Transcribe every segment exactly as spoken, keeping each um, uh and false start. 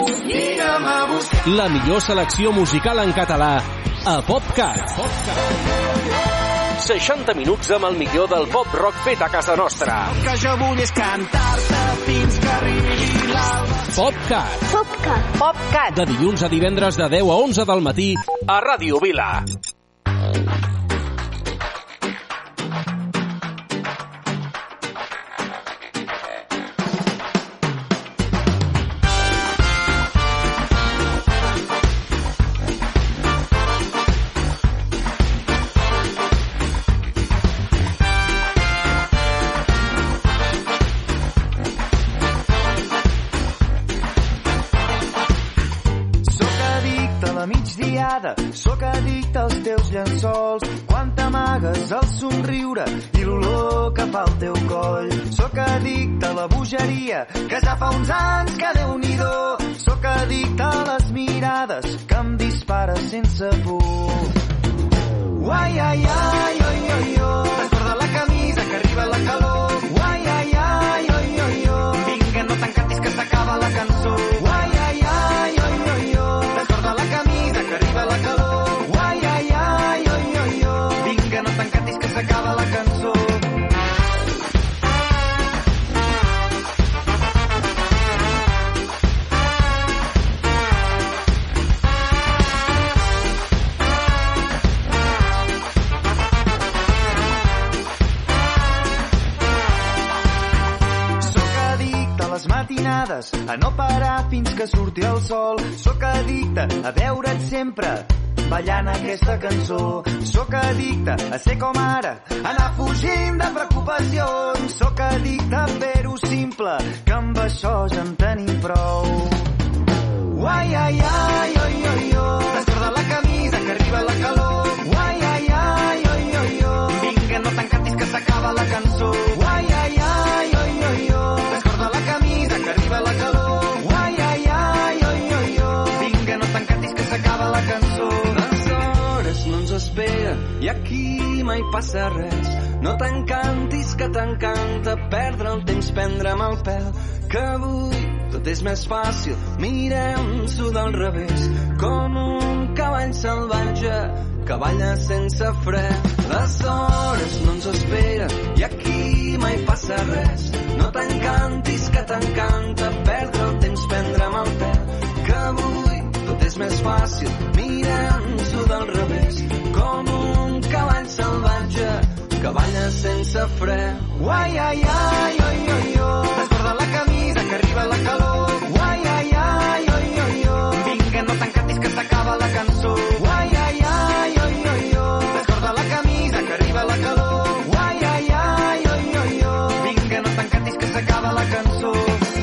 Vina'm a buscar. La millor selecció musical en català a PopCat. seixanta minuts amb el millor del pop rock fet a casa nostra. El que jo vull és cantar-te fins que arribi l'alba. PopCat. PopCat. PopCat. De dilluns a divendres de deu a onze del matí a Ràdio Vila. Sóc addicte als teus llençols, quan t'amagues el somriure i l'olor que fa el teu coll. Sóc addicte a la bogeria, que ja fa uns anys que Déu-n'hi-do. Sóc addicte a les mirades que em dispara sense por. Uai, ai, ai, oi, oi, oi, desborda la camisa que arriba la calor. Uai, ai, ai, oi, oi, oi, vinga, no t'encantis que s'acaba la cançó. Uai, ai, ai, oi, oi, oi, desborda la camisa que arriba la calor. Uai, ai, ai, oi, oi, oi, vinga, no t'encantis que s'acaba la cançó. Matinades, a no parar fins que surti el sol. Sóc addicte a veure't sempre ballant aquesta cançó. Sóc addicte a ser com ara, anar fugint de preocupacions. Sóc addicte a fer-ho simple, que amb això ja en tenim prou. Uai, ai, ai, oi, oi, oi, desborda la camisa que arriba la calor. Uai, ai, ai, oi, oi, oi, vinga, no t'encantis que s'acaba la cançó. Uai, ai, ai, oi, oi, oi, desborda la camisa que arriba la calor. Uai, ai, ai, oi, oi, oi, vinga, no t'encantis que s'acaba la cançó. Les hores no ens esperen i aquí mai passa res. No t'encantis que t'encanta perdre el temps, prendre'm el pèl, que avui tot és més fàcil, mirem-s'ho del revés, com un cavall salvatge que balla sense fre. Les hores no ens esperen i aquí mai passa res. No t'encantis que t'encanta perdre el temps, prendre'm el pèl, que avui tot és més fàcil, mirem-s'ho del revés, com un cavall salvatge que balla sense fre. Uai, ai, ai, oi, oi, oi, desborda la camisa que arriba la calor. Uai, ai, ai, oi, oi, oi, vinga, no t'encantis que s'acaba la cançó. Uai, ai, ai, oi, oi, oi, desborda la camisa que arriba la calor. Uai, ai, ai, oi, oi, oi, vinga, no t'encantis que s'acaba la cançó.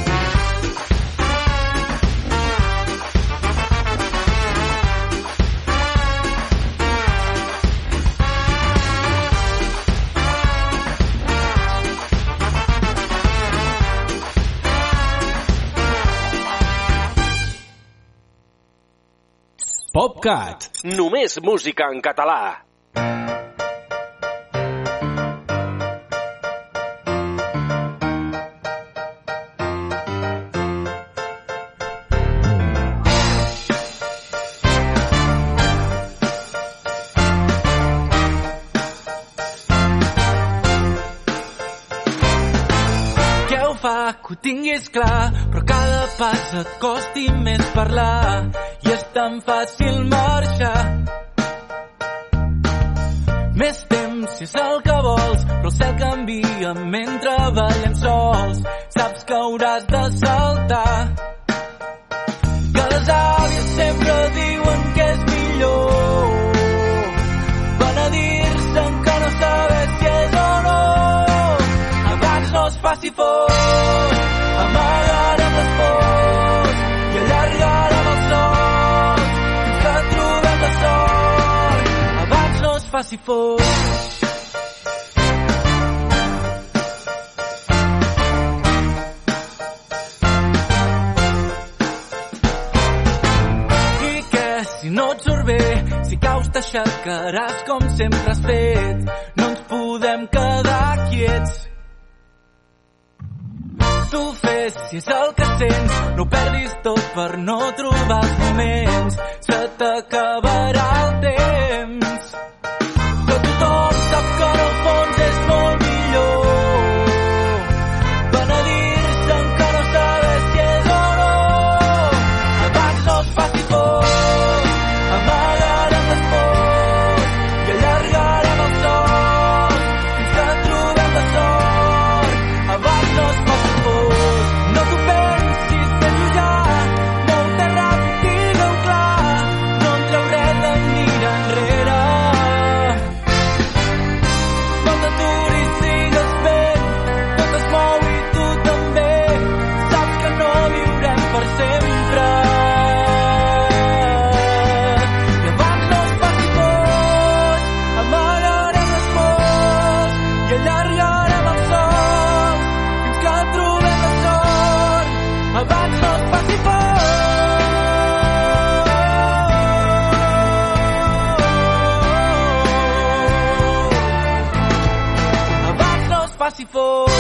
PopCat. Només música en català. Què ho fa que ho tinguis clar, però cada pas et costi més parlar i és tan fàcil marxar. Més temps si és el que vols, però el cel canvia mentre ballem sols. Saps que hauràs de saltar, que les àvies sempre diuen que és millor penedir-se'n que no saber si és o no. Abans no es faci fort, amagarem les pors i allargarem els sols fins que trobem la sort. Abans no es faci fort. I què si no et surt bé, si caus t'aixecaràs com sempre has fet. No ens podem quedar quiets. tu fessis el que sents, no ho perdis tot per no trobar els moments. Se t'acabarà el temps, però tothom sap que en el fons és molt millor penedir-se en que no saber si és o no. Abans no es faci por, amagarem les pors i allargarem els somnis fins que trobem la sort. Abans no es faci por, no t'ho pensis, fes-ho ja, molt ràpid, digue-ho clar, no en treu res de mirar enrere. No t'aturis, sigues vent, tot es mou i tu també, saps que no viurem per sempre. I abans no es faci por, amagarem les pors i allargarem els somnis fins que trobem la sort. Abans no es faci por. Abans no es faci por.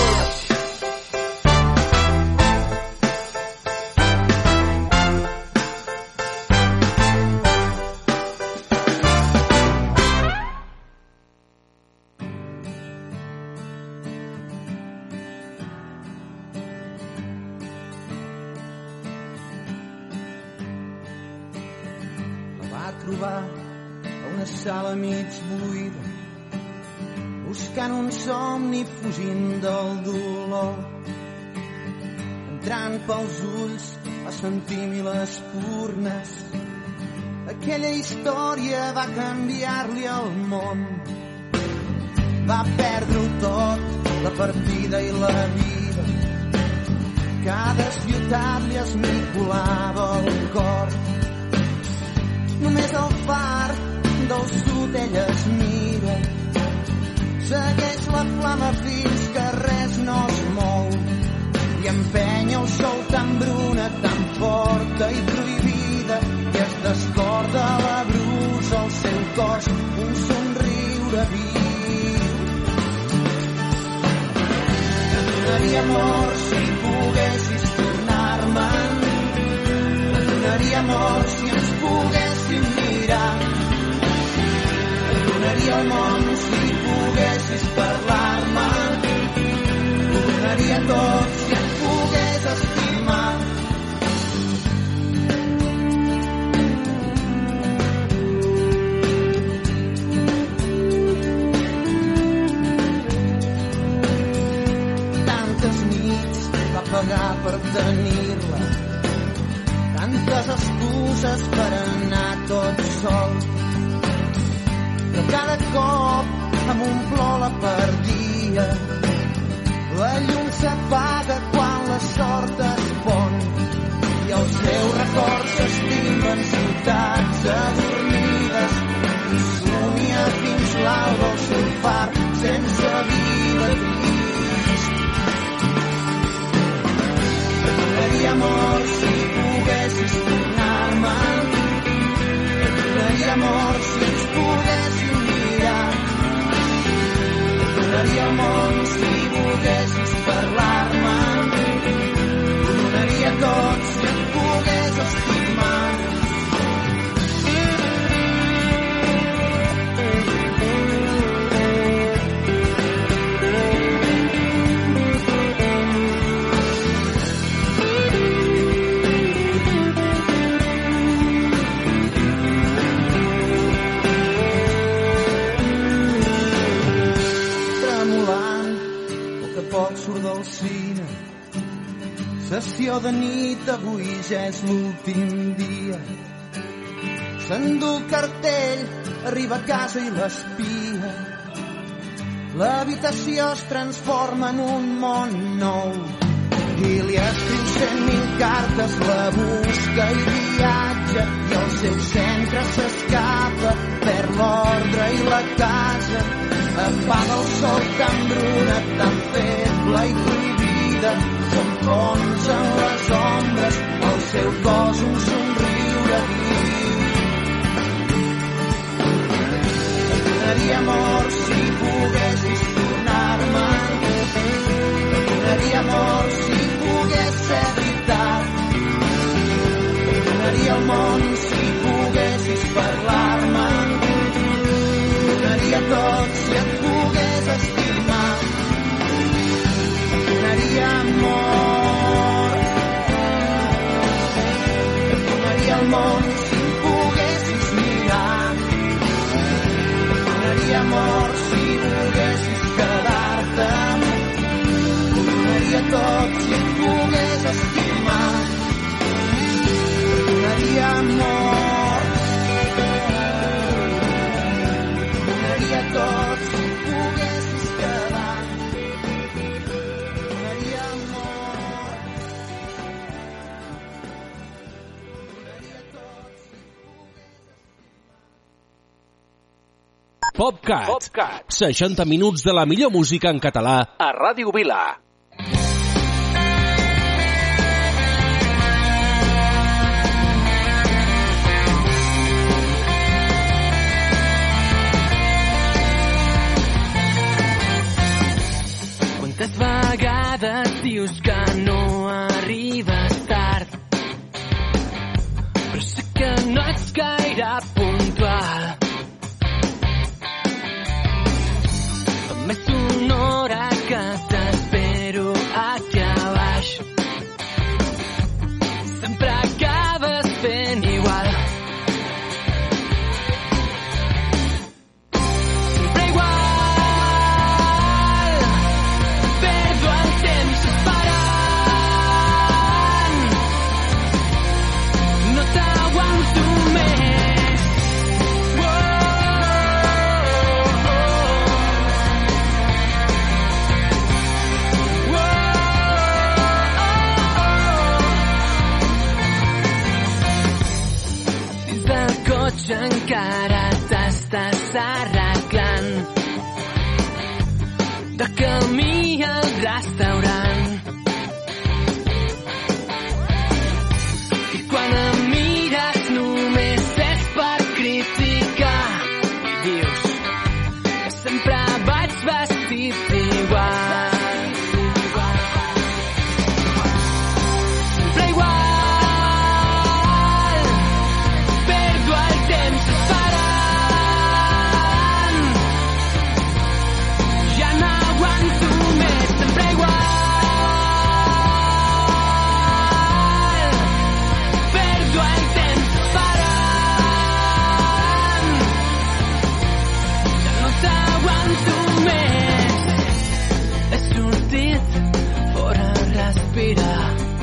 La va trobar a una sala mig buida, buscant un somni fugint del dolor. Entrant pels ulls va sentir mil espurnes. Aquella història va canviar-li el món. Va perdre-ho tot, la partida i la vida. Cada ciutat li esmicolava el cor. Només el far del sud ella es mira, segueix la flama fins que res no es mou i empenya el sol tan bruna, tan forta i prohibida, i es descorda la brusa al seu cos, un somriure viu. Et donaria amor si poguessis tornar-me'n, et donaria amor si ens poguéssim mirar, et donaria el món si poguessis parlar-me, ho donaria tot si et pogués estimar. Tantes nits va pagar per tenir-la, tantes excuses per anar tot sol, però cada cop amb un plor la perdia. La llum s'apaga quan la sort es pon i els seus records s'estimen ciutats adormides i somia fins l'alba el seu far sense vida trist. Et donaria amor si poguessis tornar-me'n, et donaria amor si ens poguéssim mirar, et donaria el món si volguessis parlar-me, ho donaria tot si et pogués estimar. Surt del cine, sessió de nit, avui ja és l'últim dia. S'endú el cartell, arriba a casa i l'espia. L'habitació es transforma en un món nou i li escriu cent mil cartes, la busca i viatja i el seu centre s'escapa, perd l'ordre i la casa. Apaga el sol tan bruna, tan feble i prohibida, s'enfonsa en les ombres, al seu cos un somriure viu. Et donaria amor si poguessis tornar-me, et donaria amor si poguessis el món si poguessis parlar-me. Donaria tot si et pogués estimar. Donaria amor. Donaria el món si em poguessis mirar. Donaria amor si volguessis quedar-te. Donaria tot si et pogués estimar. Donaria amor. Donaria tot si et poguessis quedar. Donaria amor. Donaria tot si et poguessis... PopCat. PopCat. seixanta minuts de la millor música en català a Ràdio Vila. Quantes vegades dius que no arribes tard, però sé que no ets gaire puntual. Fa més d'una hora que t'espero aquí a baix. Sempre acabes fent igual. Sempre igual. Perdo el temps esperant. No t'aguanto més. Oh, oh, oh. Dins del cotxe encara t'estàs arreglant. De camí al restaurant. I quan em mires només és per criticar. I dius que sempre vaig vestit igual. Sempre igual. Perdo el temps esperant. Ja no aguanto més. Sempre igual. Perdo el temps esperant. Ja no t'aguanto més. He sortit fora a respirar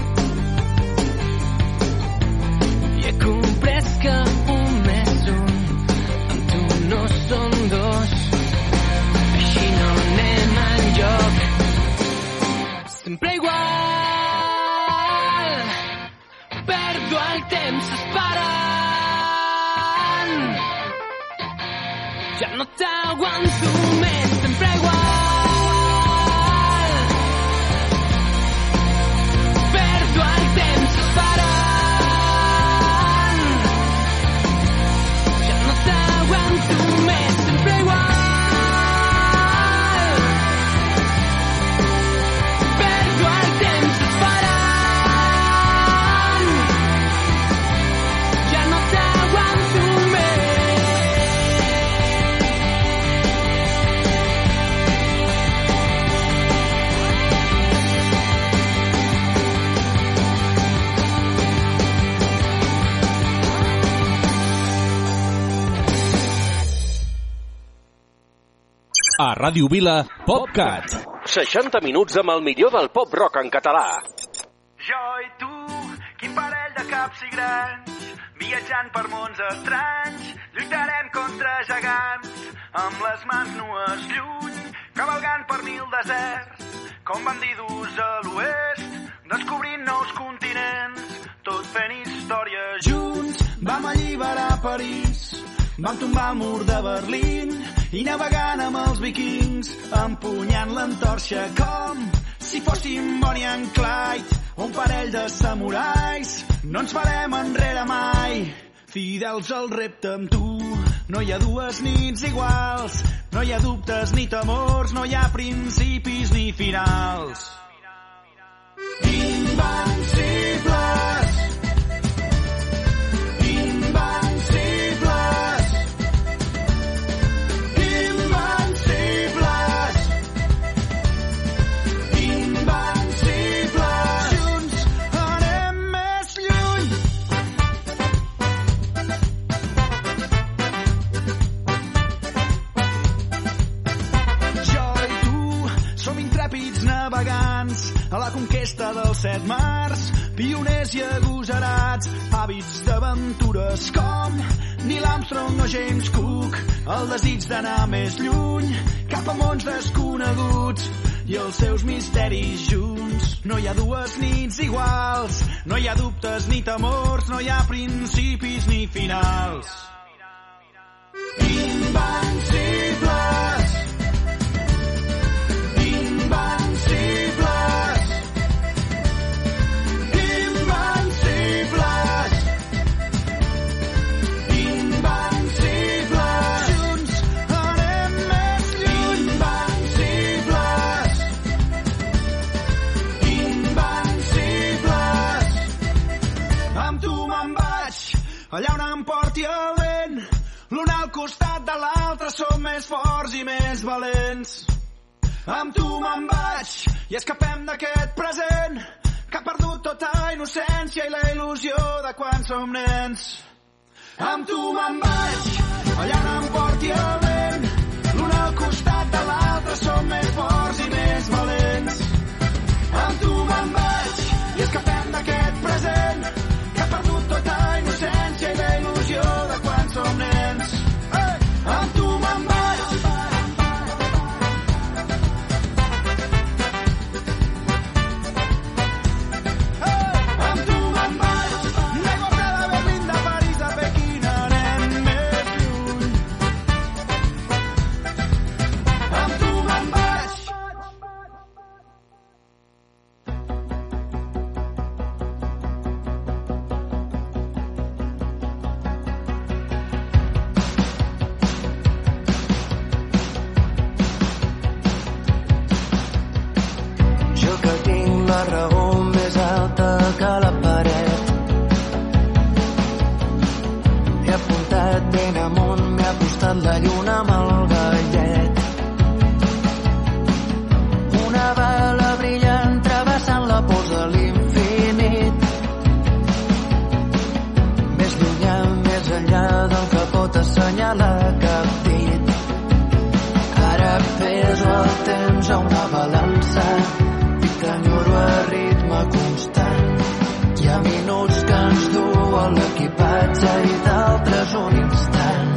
i he comprès que un més un amb tu no són dos. Així no anem enlloc. Sempre igual. Perdo el temps esperant. Ja no t'aguanto més. Sempre igual. Perdo el temps esperant. Ja no t'aguanto més. Sempre igual. Perdo el temps esperant. Ja no t'aguanto més. A Ràdio Vila, PopCat. seixanta minuts amb el millor del pop rock en català. Jo i tu, quin parell de caps i grans, viatjant per mons estranys, lluitarem contra gegants, amb les mans nues lluny, cavalgant per mil deserts, com bandidus a l'oest, descobrint nous continents, tot fent història junts. Vam alliberar París, vam tombar el mur de Berlín, i navegant amb els vikings, empunyant l'antorxa com si fóssim Bonnie and Clyde, un parell de samurais. No ens farem enrere mai, fidels al repte amb tu. No hi ha dues nits iguals, no hi ha dubtes ni temors, no hi ha principis ni finals. Invencibles, set mars, pioners i agosarats, hàbits d'aventures com Neil Armstrong o James Cook, el desig d'anar més lluny, cap a mons desconeguts i els seus misteris junts. No hi ha dues nits iguals, no hi ha dubtes ni temors, no hi ha principis ni finals. Invencibles, invencibles, invencibles, invencibles. Junts anem més lluny. Invencibles, invencibles. Amb tu me'n vaig, allà on em porti el vent. L'un al costat de l'altre som més forts i més valents. Amb tu me'n vaig i escapem d'aquest present que ha perdut tota innocència i la il·lusió de quan som nens. Amb tu me'n vaig, allà on em porti el vent. L'un al costat de l'altre som més forts i més valents. Amb tu me'n vaig i escapem d'aquest present que ha perdut tota innocència i la il·lusió de quan som nens. Hey! Amb tu me'n vaig. Hey! Amb tu me'n vaig. De Gorda, de Berlín, de París, de Pequín, anem més lluny. Amb tu me'n vaig. Jo que tinc la raó més alta que la paret. He apuntat ben amunt, m'he apostat la lluna amb el gallet. Una bala brillant travessant la pols de l'infinit. Més llunyà, més enllà del que pot assenyalar cap dit. Ara peso el temps a una balança i t'enyoro a ritme constant. Hi ha minuts que ens duen l'equipatge i d'altres un instant.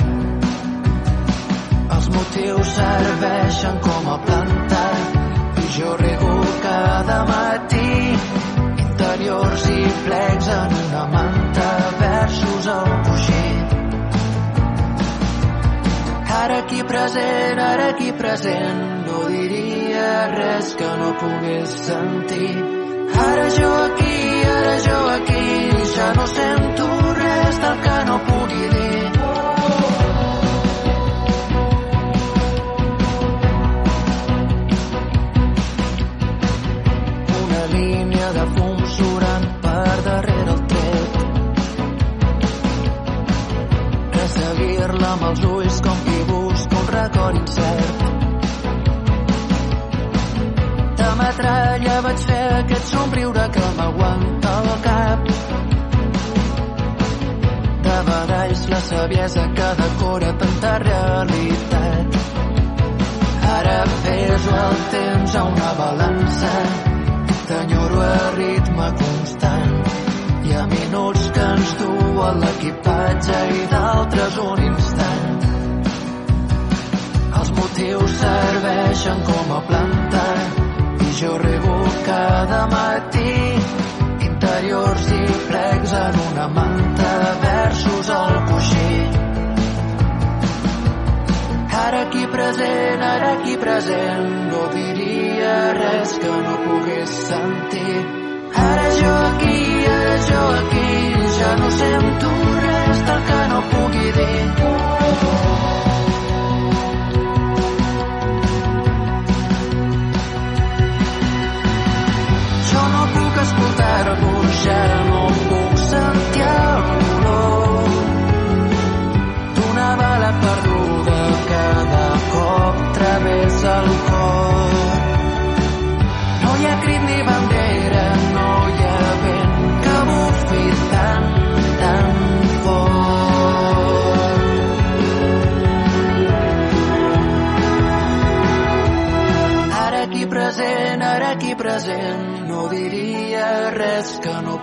Els motius serveixen com a planta i jo rego cada matí. Interiors i plecs en una manta, versos al coixí. Ara aquí present, ara aquí present, no diria res que no pogués sentir. Ara jo aquí, ara jo aquí, ja no sento res del que no pugui dir. Una línia de fum surant per darrere el tret. Resseguir-la amb els ulls com qui busca un record incert. De metralla vaig fer aquest somriure que m'aguanta el cap. De badalls la saviesa que decora tanta realitat. Ara peso el temps a una balança i t'enyoro a ritme constant. Hi ha minuts que ens duen l'equipatge i d'altres un instant. Els motius serveixen com a planta i jo rego cada matí. Interiors i plecs en una manta, versos al coixí. Ara aquí present, ara aquí present, no diria res que no pogués sentir. Ara jo aquí, ara jo aquí, ja no sento res del que no pugui dir. Jo no puc escoltar-vos, ja no puc sentir el dolor d'una bala perduda cada cop travessa el cor. No hi ha crit ni bandera, no hi ha vent que vulgui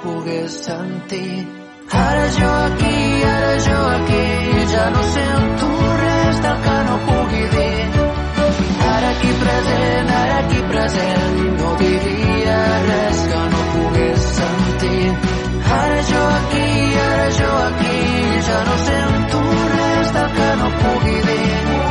pogués sentir. Ara jo aquí, ara jo aquí, ja no sento res del que no pugui dir. Ara aquí present, ara aquí present, no diria res que no pogués sentir. Ara jo aquí, ara jo aquí, ja no sento res del que no pugui dir.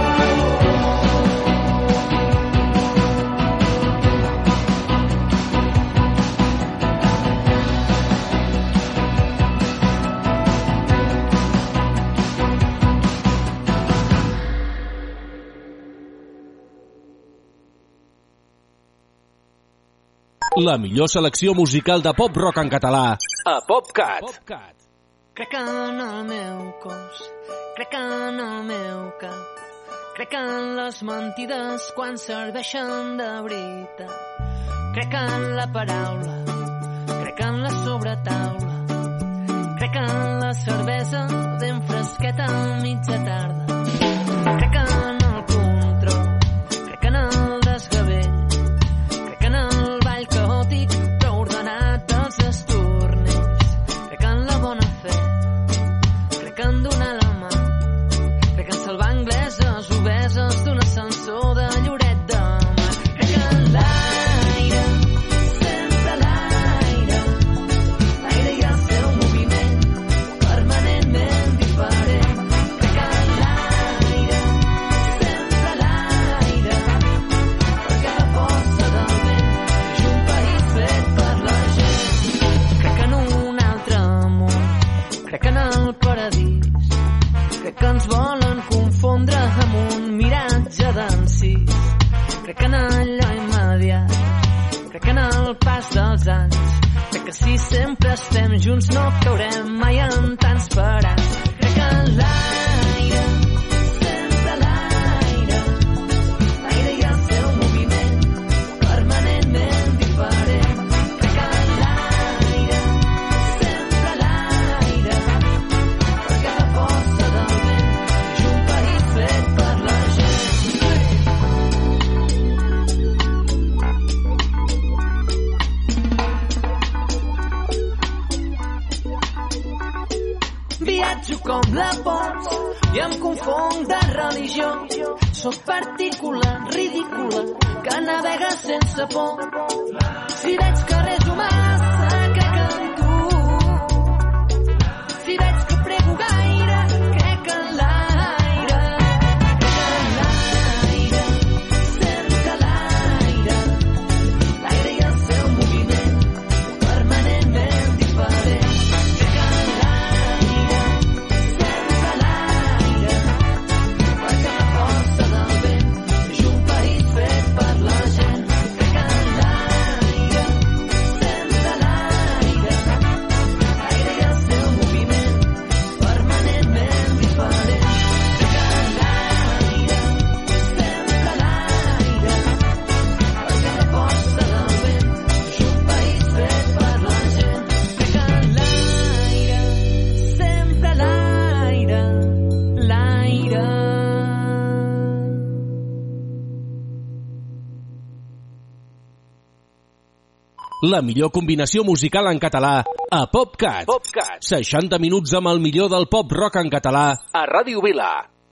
La millor selecció musical de pop-rock en català a PopCat. PopCat. Crec en el meu cos, crec en el meu cap, crec en les mentides quan serveixen de veritat. Crec en la paraula, crec en la sobretaula, crec en la cervesa ben fresqueta a mitja tarda. Crec en el control, crec en el desgavell, crec en el ball caòtic però ordenat dels estornells. Crec en la bona fe, crec en donar la mà, crec en salvar angleses obeses d'un ascensor de Lloret de Mar. Crec en l'aire, sempre l'aire, l'aire i el seu moviment permanentment diferent. Crec en l'aire, sempre l'aire, perquè la força del vent és un país fet per la gent. Crec en un altre món, crec en el paradís, crec que ens volen confondre amb un miratge d'encís. Crec en allò immediat, crec en el pas dels anys, crec que si sempre estem junts no caurem mai en tants parats. Crec en l'aire, sempre l'aire, l'aire i el seu moviment permanentment diferent. Crec en l'aire, sempre l'aire, perquè la força del vent és un país fet per la gent. Viatjo com la pots i em confonc de religió. Soc partícula ridícula que navega sense por. Si veig que reso massa, crec en tu. Si veig que prego gaire, crec en l'aire. Crec en l'aire, sempre l'aire, l'aire i el seu moviment permanentment diferent. Crec en l'aire, sempre l'aire, perquè la força del vent és un país fet per la gent. Crec en l'aire, sempre l'aire, l'aire i el seu moviment permanentment diferent. Crec en l'aire, sempre l'aire, perquè la força del vent és un país fet per la gent. Crec en l'aire, sempre l'aire, l'aire. La millor combinació musical en català a PopCat. PopCat. seixanta minuts amb el millor del pop-rock en català a Ràdio Vila.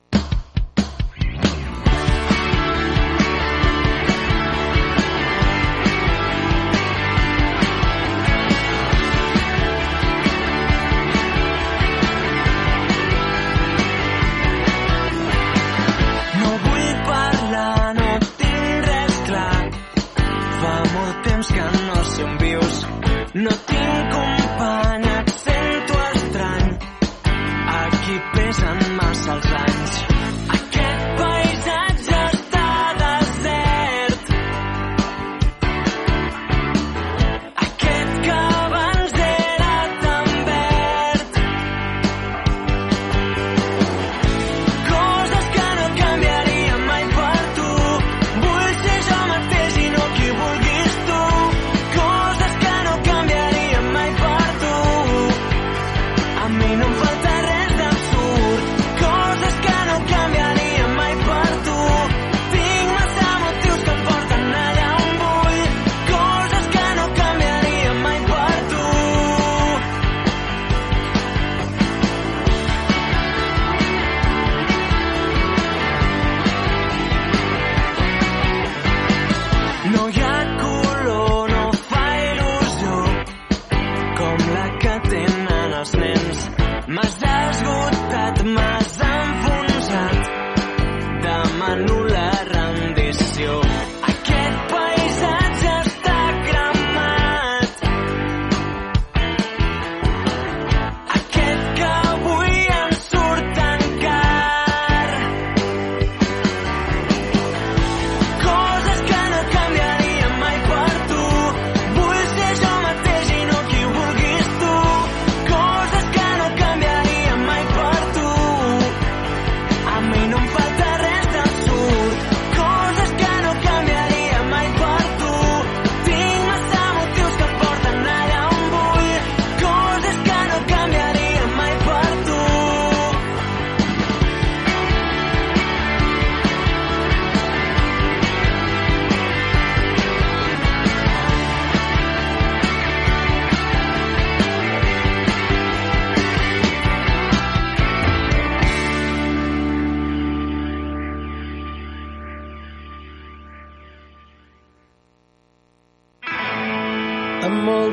No vull parlar, no tinc res clar. Fa molt temps que no som vius. No tinc company, et sento estrany. Aquí pesen massa els anys.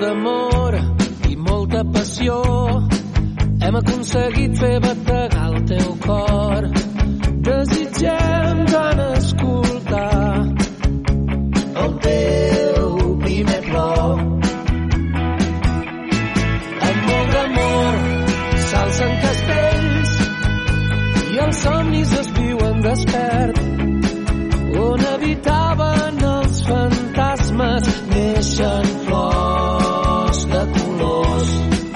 d'amor i molta passió hem aconseguit fer bategar el teu cor. Desitgem tant escoltar el teu primer plor. Amb molt d'amor s'alcen castells i els somnis es viuen despert. On habitaven els fantasmes neixen flors de colors.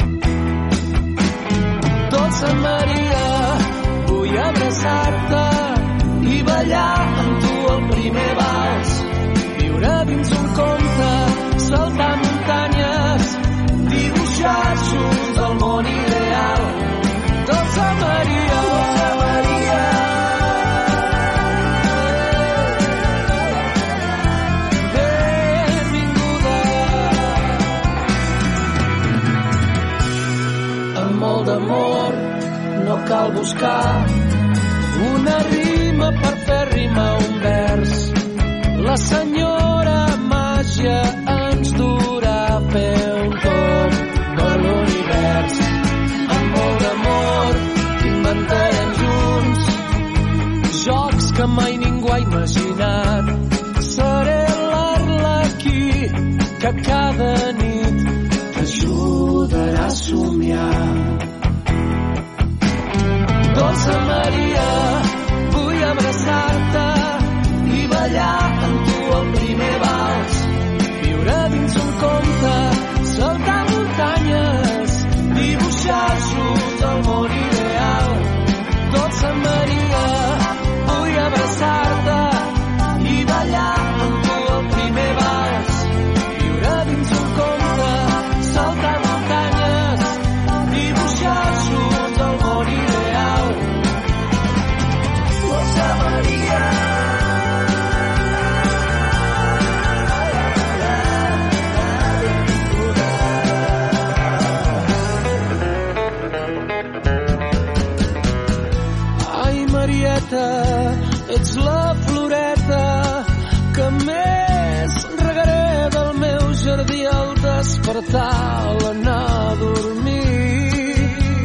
Dolça Maria, vull abraçar-te i ballar amb tu el primer vals. Viure dins un conte, saltar muntanyes, dibuixar junts el món ideal. Dolça Maria, Dolça Maria, molt d'amor, no cal buscar una rima per fer rimar un vers. La senyora màgia ens durà a fer un tomb per l'univers. Amb molt d'amor inventarem junts jocs que mai ningú ha imaginat. Seré l'Arlequí que cada nit t'ajudarà a somiar. Dolça Maria, vull abraçar-te i ballar amb tu el primer vals. Viure dins un conte, saltar muntanyes, dibuixar junts el món ideal. Dolça Maria, vull abraçar-te i ballar amb tu el primer vals. Viure dins un conte, saltar muntanyes, dibuixar junts el món ideal. Dolça Maria, ai Marieta, ets la floreta que més regaré del meu jardí al despertar, a l'anar a dormir.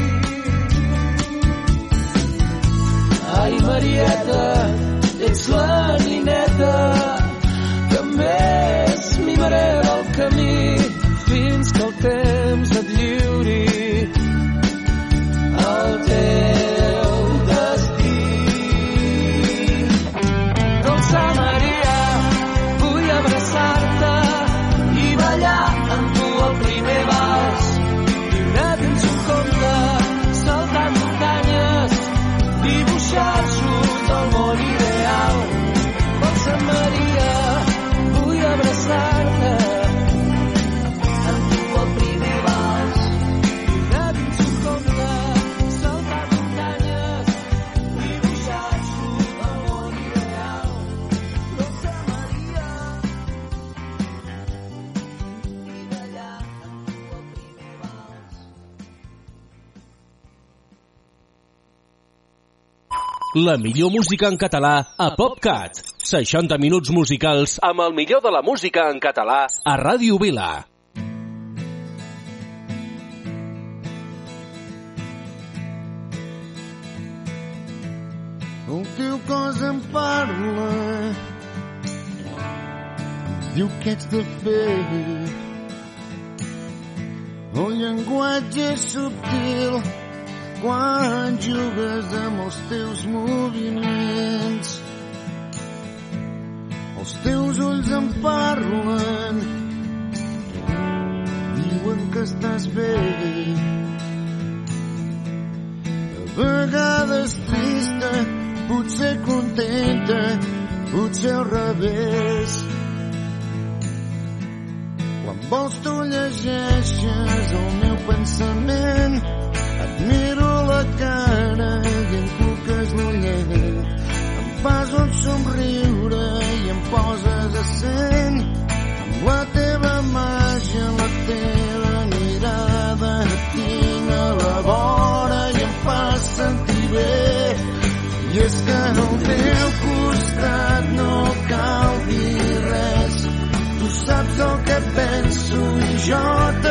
Ai Marieta, ets la nineta que més mimaré del camí fins que el temps et lliuri el teu destí. Dolça Maria, vull abraçar-te i ballar amb tu el primer vals. Viure dins un conte, saltar muntanyes, dibuixar junts el món ideal. Dolça Maria, vull abraçar-te amb tu el primer vals. Viure dins un conte, saltar muntanyes, dibuixar junts el món ideal. Dolça Maria, i ballar amb tu el primer vals. La millor música en català a PopCat. seixanta minuts musicals amb el millor de la música en català a Ràdio Vila. El teu cos em parla, diu que ets de fer. El llenguatge és subtil quan jugues amb els teus moviments. Els teus ulls em parlen, diuen que estàs bé. A vegades trista, potser contenta, potser al revés. Quan vols tu llegeixes el meu pensament, et miro la cara i em cuques l'ullet. Em fas un somriure i em poses accent amb la teva màgia, la teva mirada. Et tinc a la vora i em fas sentir bé. I és que al teu costat no cal dir res. Tu saps el que penso i jo també.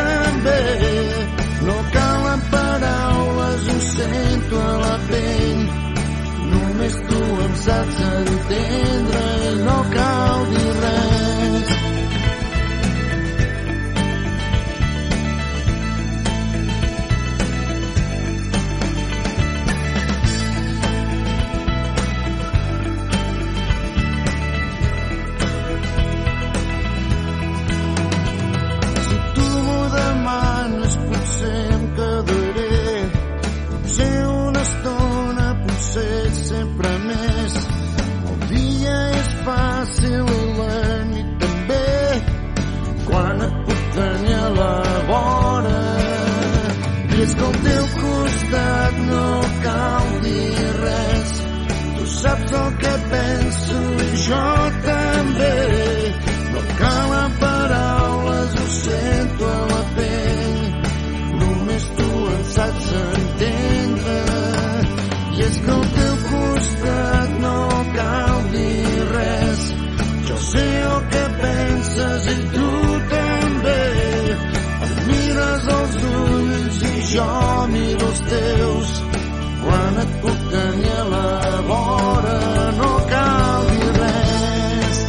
I és que al teu costat no cal dir res. Tu saps el que penso i jo també. No calen paraules, ho sento a la pell. Només tu em saps entendre. I és que al teu costat no cal dir res. Jo sé el que penses i tu també. Em mires als ulls i jo miro els teus. Quan et puc tenir a la vora no cal dir res.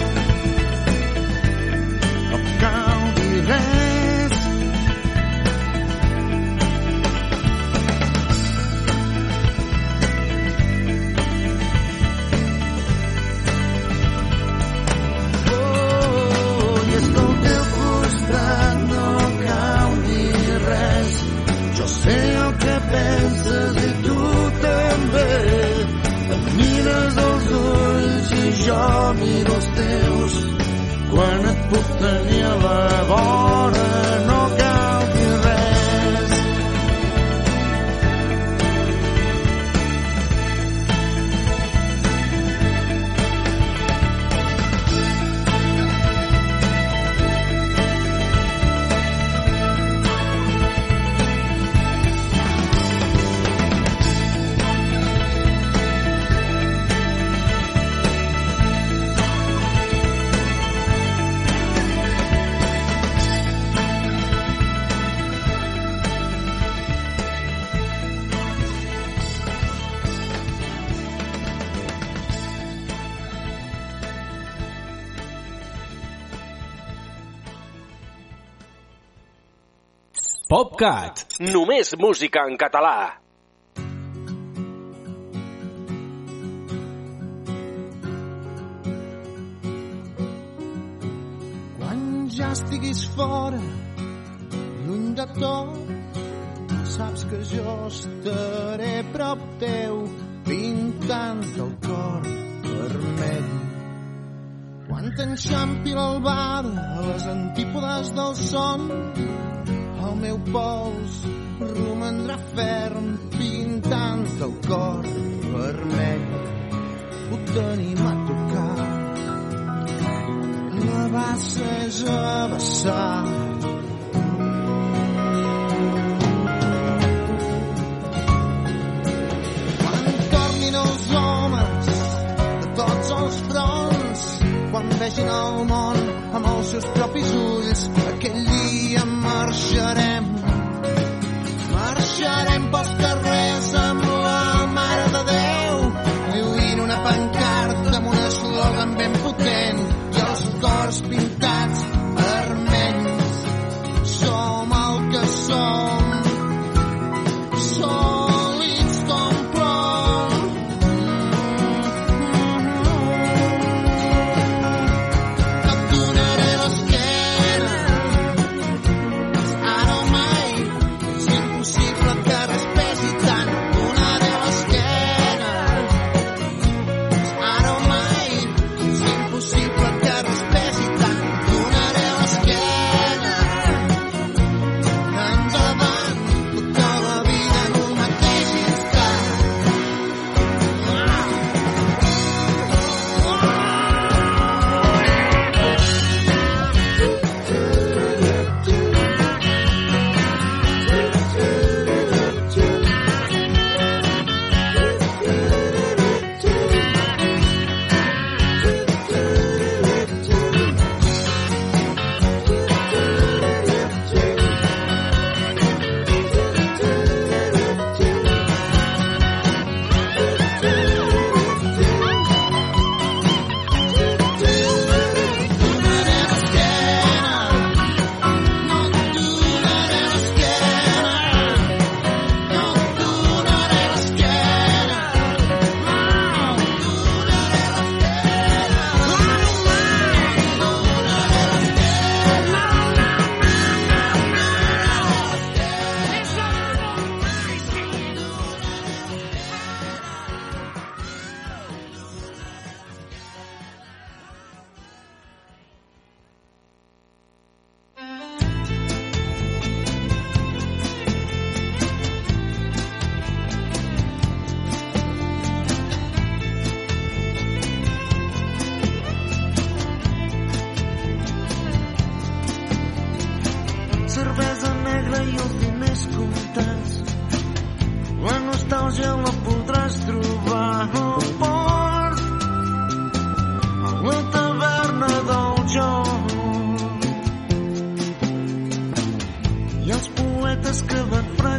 No cal dir res. Oh, i és que al teu costat no cal dir res. Jo sé el que penses i tu també. Em mires als ulls i jo miro els teus. Quan et puc tenir a la vora no cal dir res. PopCat. Només música en català. Quan ja estiguis fora, lluny de tot, saps que jo estaré prop teu, pintant el cor vermell. Quan t'enxampi l'albada a les antípodes del son, el meu pols romandrà ferm, pintant el cor vermell. Ho tenim a tocar, la bassa és a vessar. Quan tornin els homes de tots els fronts, quan vegin el món amb els seus propis ulls, aquell dia marxarem, marxarem pels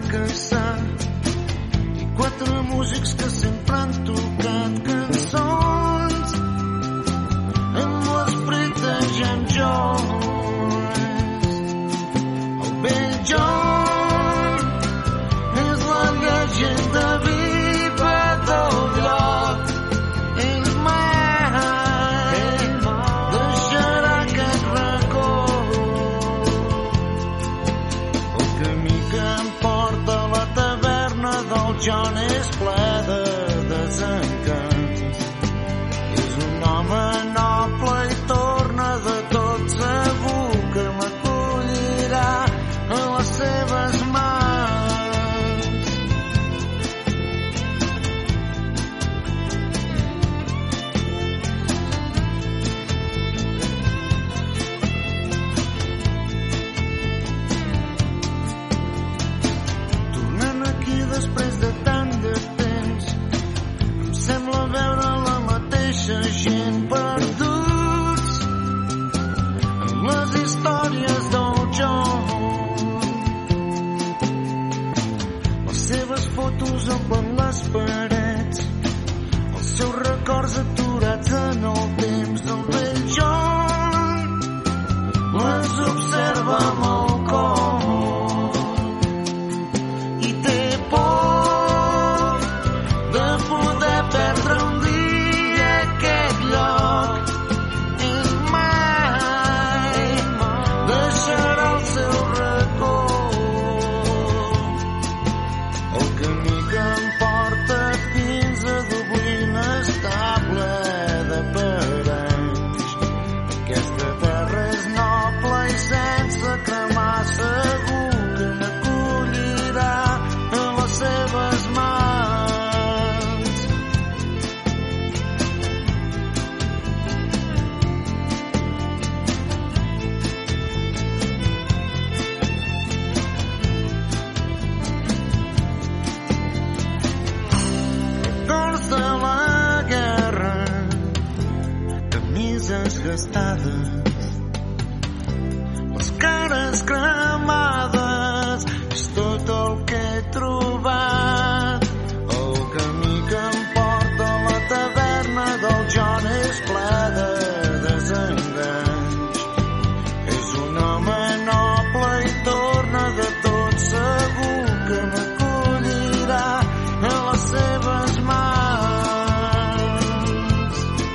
fracassar i quatre músics que sempre han tocat cançons amb l'esperit de Jan Jones. El vell John és la llegenda viva del lloc. Ell mai deixarà aquest racó. El camí que em porta a la taverna del John és ple de desencants. És un home noble i torna de tot segur que m'acollirà a les seves mans. Tornant aquí després de tant de temps, em sembla veure la mateixa gent perduts en les històries del John. Les seves fotos omplen les parets, els seus records aturats en el temps del vell John. Les observa amb el cor i té por de poder perdre un dia aquest lloc. Ell mai deixarà el seu racó. El camí que em porta fins a Dublín està ple de paranys. Aquesta terra és noble i sense cremar, segur que m'acollirà a les seves mans. Records de la guerra, camises gastades, les cares cremades, és tot el que he trobat. El camí que em porta a la taverna del John és ple de desenganys. És un home noble i torna de tot segur que m'acollirà a les seves mans.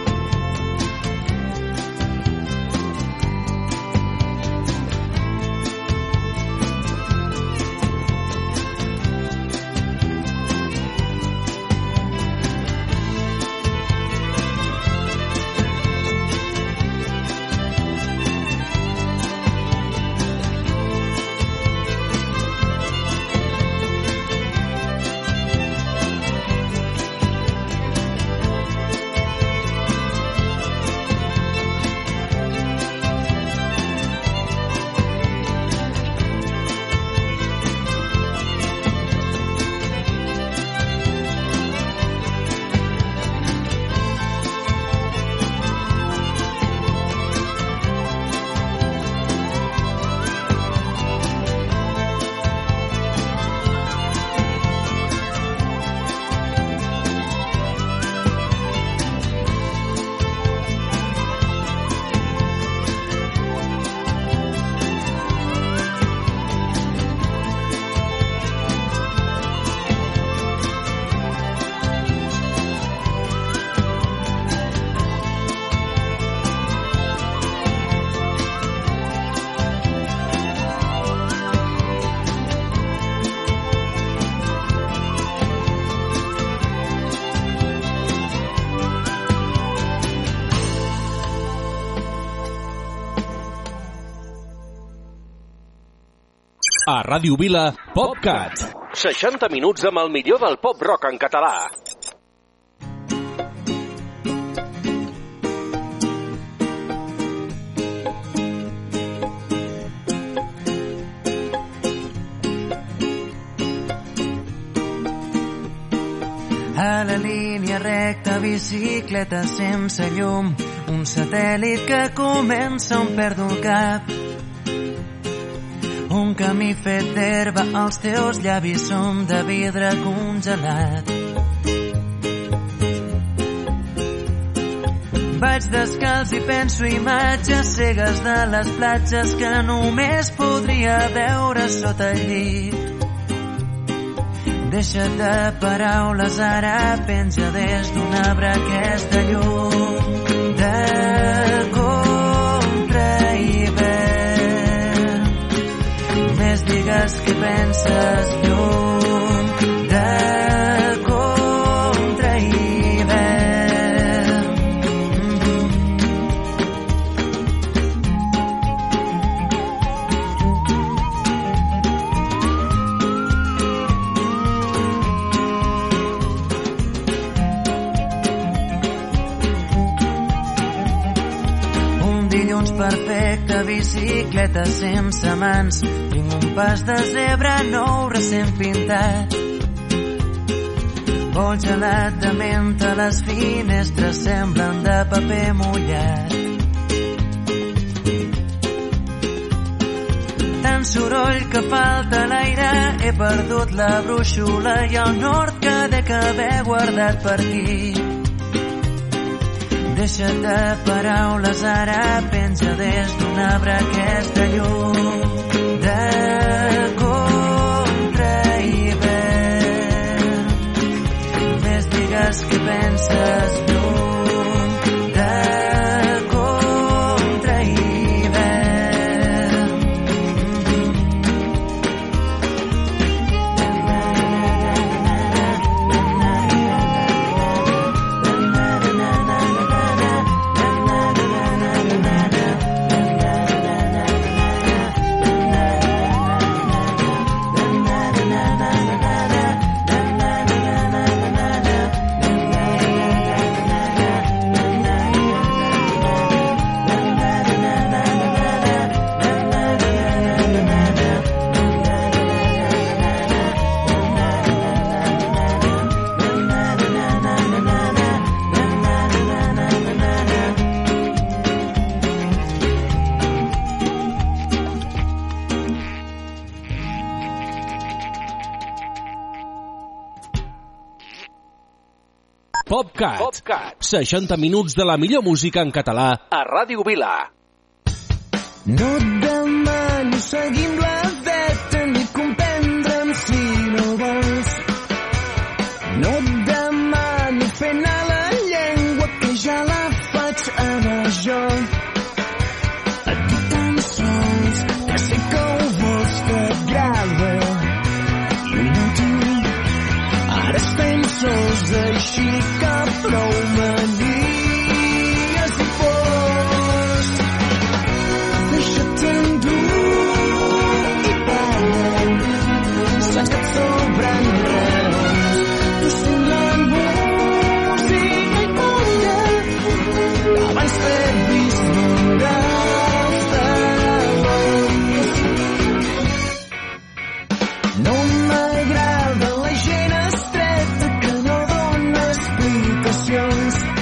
A Ràdio Vila, PopCat. seixanta minuts amb el millor del pop rock en català. A la línia recta, bicicleta sense llum, un satèl·lit que comença on perdo el cap. un camí fet d'herba, els teus llavis són de vidre congelat. Vaig descalç i penso imatges cegues de les platges que només podria veure sota el llit. Deixa't de paraules, ara penja des d'un arbre aquesta llum de contra hivern. Només digues què penses, llum de contra hivern. Dilluns perfecte, bicicleta sense mans, tinc un pas de zebra nou recent pintat. Vol gelat de menta, les finestres semblen de paper mullat. Tant soroll que falta l'aire, he perdut la brúixola i el nord que dec haver guardat per aquí. Deixa't de paraules, ara penja des d'un arbre aquesta llum de contra hivern. Només digues què penses, llum de contra hivern. PopCat. PopCat. seixanta minuts de la millor música en català a Ràdio Vila. No et demano seguir amb la veta ni comprendre'm si no vols. No et demano fer anar la llengua que ja la faig anar jo. Et dic tan sols que sé que ho vols, t'agrada i no tinc. Ara estem sols així que prou manies i pors. Deixa't endur i parlem. Saps que et sobren raons. Tu semblen música i música. Abans t'he vist moure els talons. No m'agrada la gent estreta que no dona explicacions.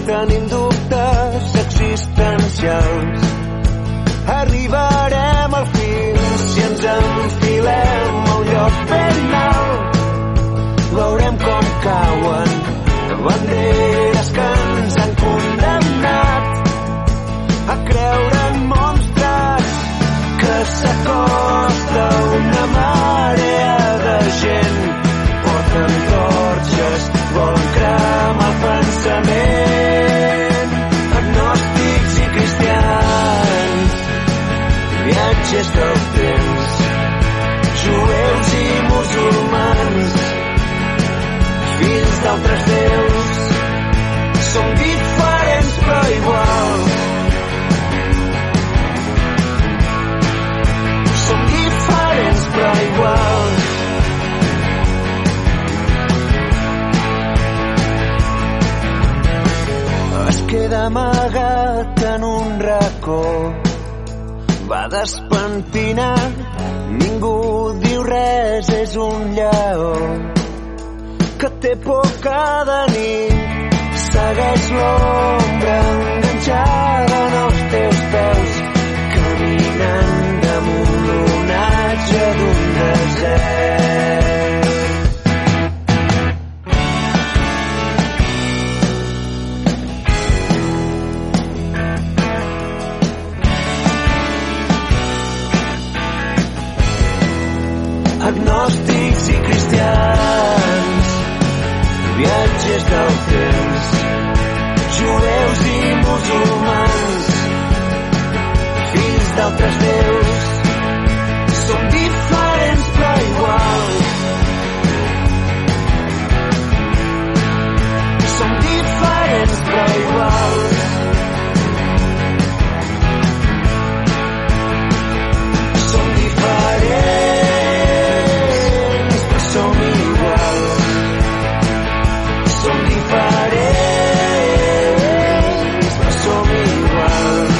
tenim dubtes existencials. Arribarem al fil si ens enfilem a un lloc ben alt. Veurem com cauen banderes que ens han condemnat a creure en monstres que s'acosta una marea de gent. Porten torxes, volen cremar el pensament. Agnòstics i cristians, viatgers del temps, jueus i musulmans, fills d'altres déus. Som diferents però iguals. Som diferents però iguals. Es queda amagat en un racó, va despentinat, ningú diu res, és un lleó que té por cada nit. Segueix l'ombra enganxada en els teus peus, caminant damunt l'onatge d'un desert. Agnòstics i cristians, viatgers del temps, jueus i musulmans, fills d'altres déus. Som diferents però iguals. Som diferents però iguals. Som diferents però som iguals. Som diferents però som iguals.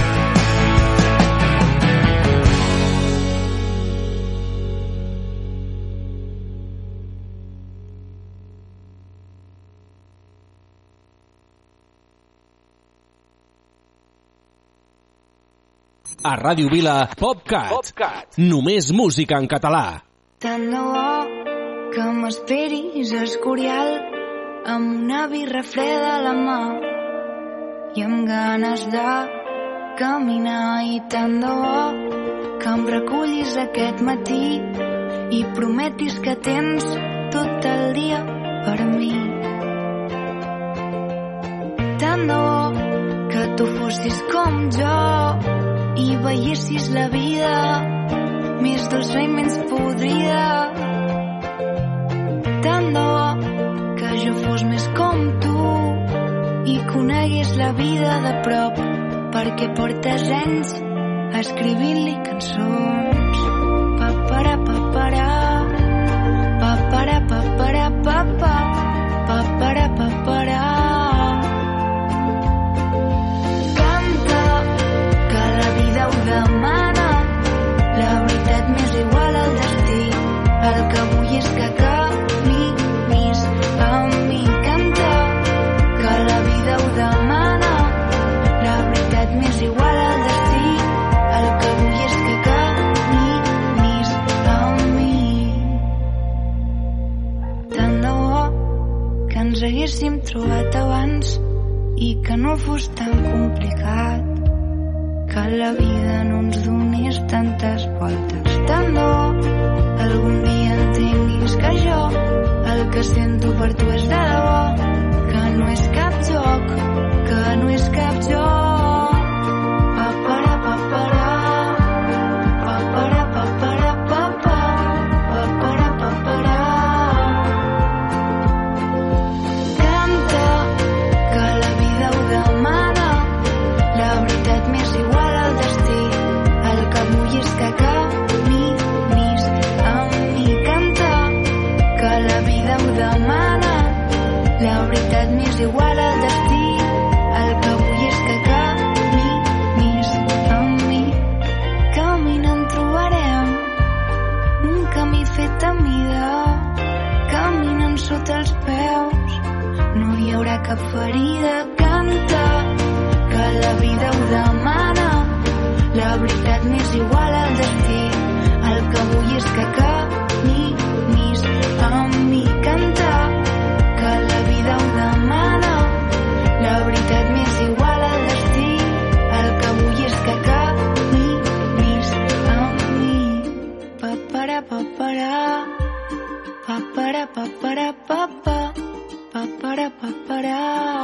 A Ràdio Vila, PopCat. PopCat. Només música en català. Tant de bo que m'esperis a Escorial amb una birra freda a la mà i amb ganes de caminar. I tant de bo que em recullis aquest matí i prometis que tens tot el dia per mi. Tant de bo que tu fossis com jo i veiessis la vida més dolça i menys podrida. Tant de bo que jo fos més com tu i conegués la vida de prop, perquè portes anys escrivint-li cançons. Papara, papara, papara, papara, papa, papara, papara. Demana, la veritat m'és igual al destí, el que vull és que caminis amb mi. Canta, que la vida ho demana, la veritat m'és igual al destí, el que vull és que caminis amb mi. Tant de bo que ens haguéssim trobat abans i que no fos tan complicat, que la vida no ens donés tantes voltes. Tant de bo algun dia entenguis que jo el que sento per tu és de debò, que no és cap joc, que no és cap joc. Papara, papara, papara, papara, papa, papara, papara. Canta, que la vida ho demana, la veritat m'és igual al destí, el que vull és que caminis amb mi. Canta, que la vida ho demana, la veritat m'és igual al destí, el que vull és que caminis amb mi. Caminant trobarem un camí fet a mida, caminant sota els peus no hi haurà cap ferida. la vida ho demana. La veritat m'és igual al destí. El que vull és que caminis amb mi, cantar, que la vida ho demana. La veritat m'és igual al destí. El que vull és que caminis amb mi. Pa-para, pa-para, pa-para, pa-para, pa-pa, pa-para, pa-para.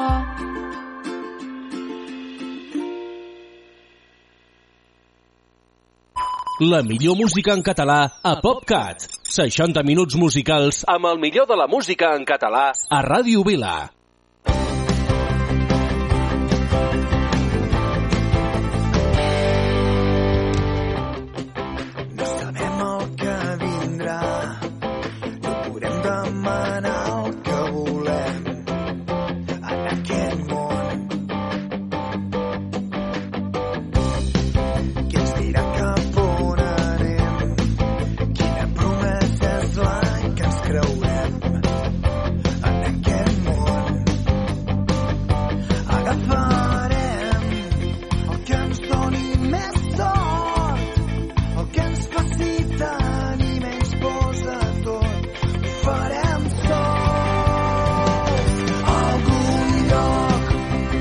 La millor música en català a PopCat. seixanta minuts musicals amb el millor de la música en català a Ràdio Vila. No sabem el que vindrà, no podem demanar el que volem en aquest món. Qui ens dirà cap on anem? Quina promesa és la que ens creurem en aquest món? Agafarem el que ens doni més sort, el que ens faci tenir menys pors de tot. Ho farem sols. Algun lloc,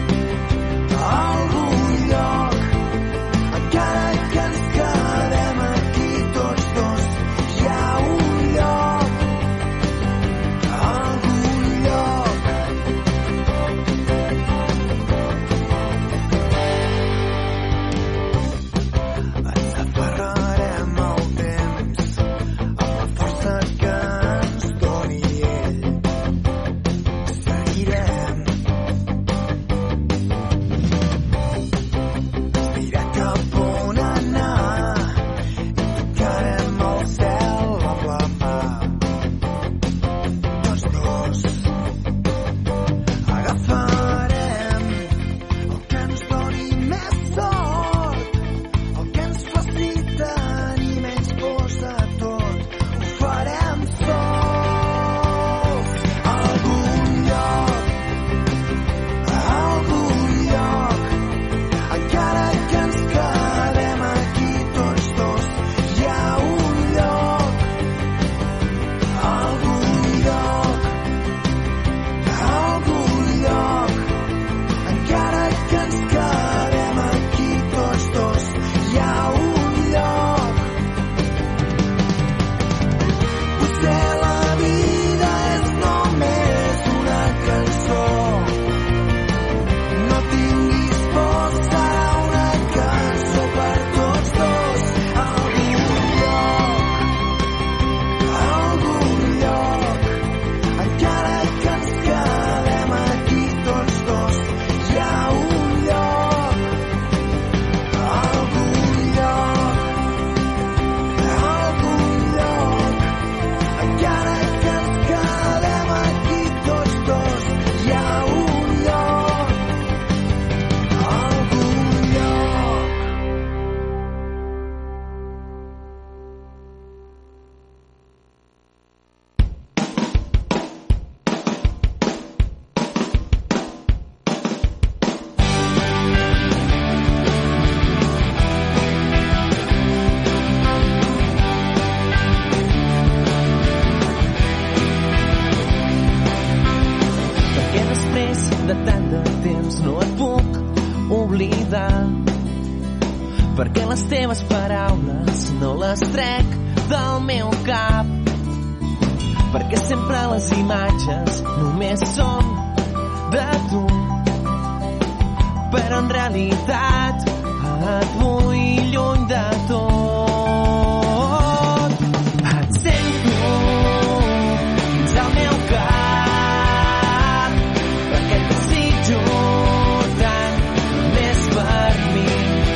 algun lloc, encara que ens quedem aquí tots dos, hi ha un lloc, algun lloc. Ens aferrarem al temps amb la força que ens doni ell. Seguirem. Ens dirà cap on anar i tocarem el cel amb la mà. Tots dos agafarem el que ens doni més sort, el que ens faci tenir menys pors de tot. Ho farem sols. Algun lloc, algun lloc, encara que ens quedem aquí tots dos, hi ha un lloc, algun lloc, algun lloc, encara que ens quedem aquí tots dos, hi ha un lloc. Potser la vida és només una cançó. No tinguis por, serà una cançó per tots dos. Algun lloc, algun lloc, encara que ens quedem aquí tots dos, hi ha un lloc, algun lloc, algun lloc, encara que ens quedem aquí tots dos, hi ha un lloc, algun lloc. Perquè després de tant de temps no et puc oblidar, perquè les teves paraules no les trec del meu cap, perquè sempre les imatges només són de tu, però en realitat et vull lluny de tot. Et sento dins el meu cap, perquè et desitjo tant només per mi,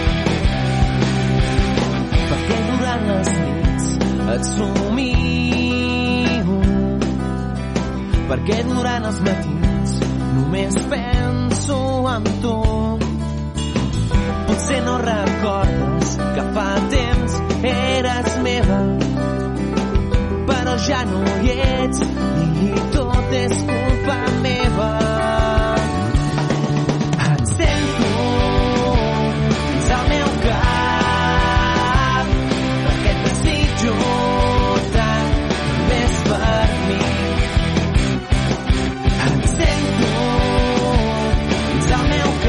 perquè durant les nits et somio, perquè durant els matins només penso en tu. Potser no recordes que fa temps eres meva, però ja no hi ets,